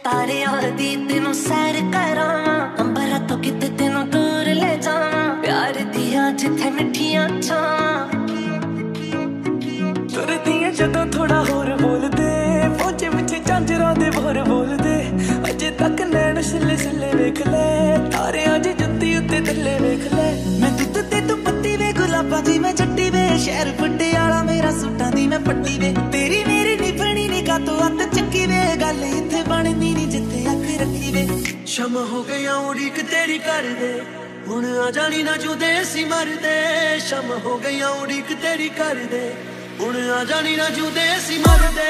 ਤਾਰਿਆਂ ਦੀ ਤੈਨੂੰ ਸੈਰ ਕਰਾਵਾਂ, ਅੰਬਰਾਂ ਤੋਂ ਕਿਤੇ ਤੈਨੂੰ ਦੂਰ ਲੈ ਜਾਵਾਂ, ਪਿਆਰ ਦੀਆਂ ਜਿੱਥੇ ਮਿੱਠੀਆਂ ਛਾਵਾਂ। ਤੁਰਦੀਆਂ ਜਦੋਂ ਥੋੜਾ ਹੋਰ ਬੋਲਦੇ, ਪਹੁੰਚੇ ਵਿੱਚ ਝਾਂਜਰਾਂ ਦੇ ਬੋਰ ਬੋਲਦੇ, ਅਜੇ ਤੱਕ ਨੈਣ ਛਿੱਲੇ ਛਿੱਲੇ ਵੇਖ ਲੈ, ਤਾਰਿਆਂ ਦੀ ਜੁੱਤੀ ਉੱਤੇ ਥੱਲੇ ਵੇਖ ਲੈ। ਮੈਂ ਦੁੱਧ ਤੇ ਤੂੰ ਪੱਤੀ ਵੇ, ਗੁਲਾਬਾਂ ਦੀ ਮੈਂ ਜੱਟੀ ਵੇ, ਸ਼ਹਿਰ ਪਟਿਆਲਾ ਮੇਰਾ ਸੂਟਾਂ ਦੀ ਮੈਂ ਪੱਟੀ ਵੇ, ਤੇਰੀ ਮੇਰੀ ਨਿਭਣੀ ਨਿਗਾਹ ਤੋਂ ਅੱਤ ਚੱਕੀ ਵੇ, ਗੱਲ ਇੱਥੇ ਬਣਦੀ ਨੀ ਜਿੱਥੇ ਅੱਖ ਰੱਖੀ ਵੇ। ਸ਼ਮ ਹੋ ਗਿਆ ਉਡੀਕ ਤੇਰੀ ਕਰਦੇ, ਹੁਣ ਆ ਜਾਣੀ ਨਾ ਜੁਦੇ ਅਸੀਂ ਮਰਦੇ, ਸ਼ਮ ਹੋ ਗਿਆ ਉਡੀਕ ਤੇਰੀ ਕਰਦੇ, ਹੁਣ ਆ ਜਾਣੀ ਨਾ ਜੁਦੇ ਅਸੀਂ ਮਰਦੇ।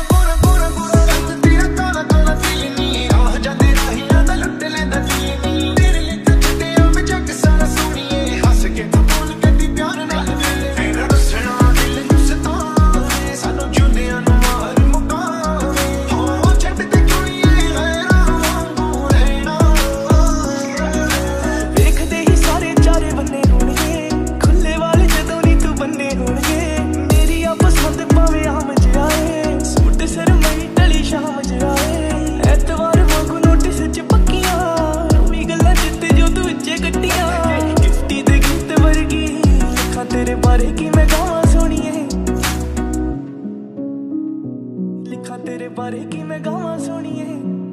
तेरे बारे की मैं गावां सुनिए, लिखा तेरे बारे की मैं गावां सुनिए।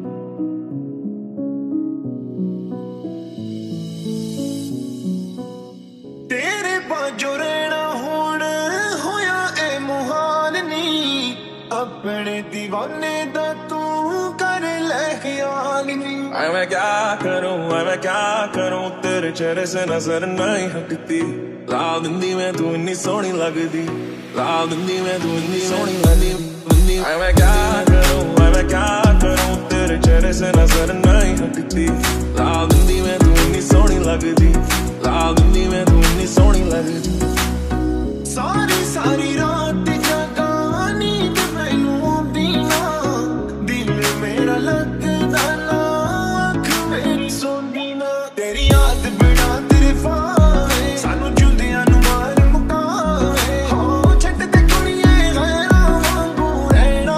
तेरे बाजो रहना हुण होया ए मुहाल नी, अपने दीवाने दा तू कर ले ख्याल नी। मैं क्या करूं तेरे चेहरे से नजर नहीं हटती, ला दिंदी मैं तू इन्नी सोहनी लगदी, ला दिंदी मैं तू इन्नी सोहनी लगदी। मैं क्या करूं तेरे चेहरे से नजर नहीं हटती, ला दिंदी मैं तू इन्नी सोहनी लगदी, ला दिंदी मैं तू इन्नी सोहनी लगदी। सारी सारी रात जगा नींद मैनू आंदी ना, दिल मेरा लगदा ना, अख मेरी सोंदी ना, तेरी याद बिना तेरे फावे सानू जुंदियां नू मार मुकावे, हो छट ते कुड़िए गैरां वांगू रहना।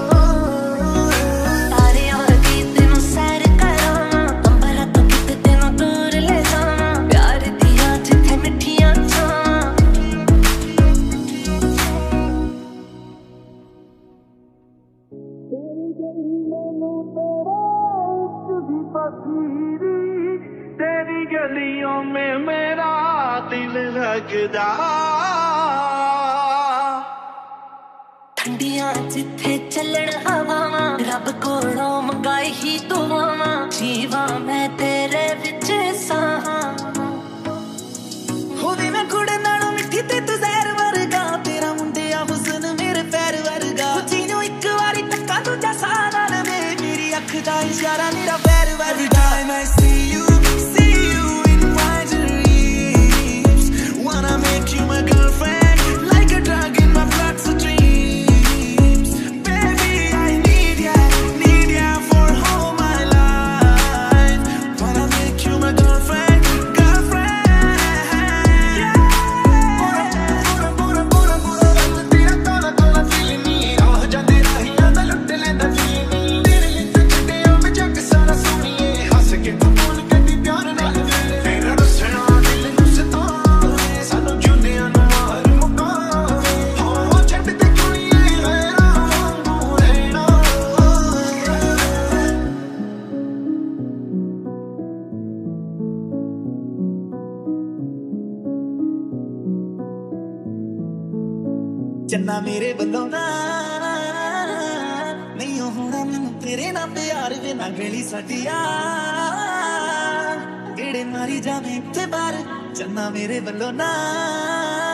तारियां दी तैनू सैर करावां, अंबरां तो किते तैनू दूर ले जावां, प्यार दियां जिथे मिठियां छावां। तेरी गलियों में मेरा दिल लगदा, ठंडियां जिथे चलन हवावां, रब कोलों मंगाई ही दुआवां, जीवां मैं तेरे विच साहां। होदी मैं कुड़े नालों मिठी ते तू ज़हर वर्गा, तेरा मुंडिया हुस्न मेरे पैर वर्गा, जीनू इक वारी टक्का दूजा साह नाल दे, मेरी अख दा इशारा मेरा पैर वर्गा। Every time I see you in my dreams, wanna make you my girlfriend, like a drug in my bloodstreams. Baby, I need ya for all my life, wanna make you my girlfriend, yeah. तेरा काला काला दिल नी, राह जांदे राहियां दा लुट लैंदा दिल नी, तेरे लिए तो छड्डिया मैं जग सारा सोहणीए, हस के तू बोल कदी प्यार नाल मेरे, तेरा रुसना दिल नू सतावे, सानू जुंदियां नू मार मुकावे, हो छट ते कुड़िए गैरां वांगू रहना। चन्ना मेरे बल्लों ना नहीं होना मैनू तेरे नाल प्यार वे ना गली साडिया, गेड़े मारी जावे इत्थे बार, चन्ना मेरे बल्लों ना।